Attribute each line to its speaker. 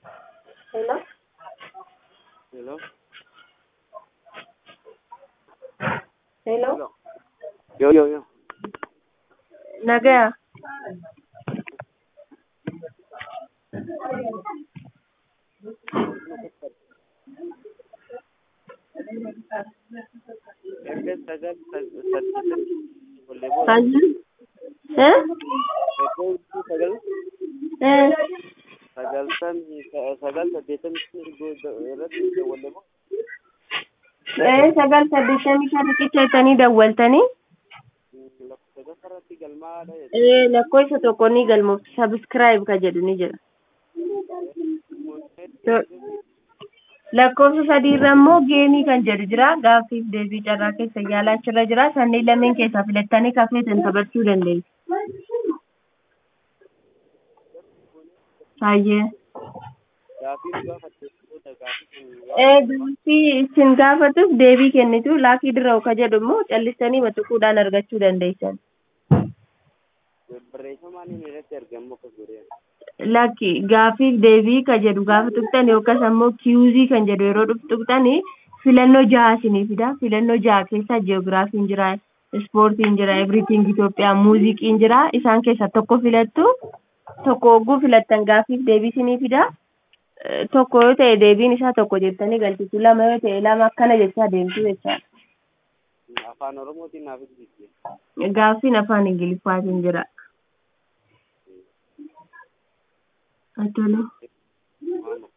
Speaker 1: Hello?
Speaker 2: Hello?
Speaker 1: Hello?
Speaker 2: Hello. Yo.
Speaker 1: Nagaya.
Speaker 2: Erga sagal saddeetan ijoollee booda.
Speaker 1: Hanji?
Speaker 2: Erga urjii sagal sagal saddeetan irratti ijoollee booda.
Speaker 1: Sagal saddeettamii sadiitti keessanii dawwaltanii
Speaker 2: Lakkoofsa irratti galmaadha
Speaker 1: lakkoofsa tokko ni galmoofti. Subscribe ka jedhu ni jira. Lakkoofsa sadiirra immoo geemii kan jedhu jira. Gaaffiif deebii carraa keessa yaalaa achirra jira. Sanneen lameen keessaa filattanii kafeetan taphachuu dandeessu. Baay'ee. Gaaffii isin gaafatuuf deebii kennitu laakii dirraa'u ka jedhu immoo callistanii matuquudhaan argachuu dandeessan.
Speaker 2: Barreeffamaan irratti argamu akka godhe.
Speaker 1: Lakki gaaffiif deebii ka jedhu gaafa tuqxan yookaas ammoo kiyuuzii kan jedhu yeroo tuqxani filannoo jaha isinii fida. Filannoo jaha keessaa ji'oogiraafiin jira, ispoortiin jira, everything Itoophiyaa, muuziqiin jira. Isaan keessaa tokko filattu. Tokko hogguu filattan gaaffiif deebii isinii fida. Tokko yoo ta'e deebiin isaa tokko jettanii galchitu. Lama yoo ta'e lama akkana jechaa deemtu jechaadha.
Speaker 2: Afaan Oromootiin naaf ibsi.
Speaker 1: Gaaffiin afaan Ingiliffaatiin jira. Atolo.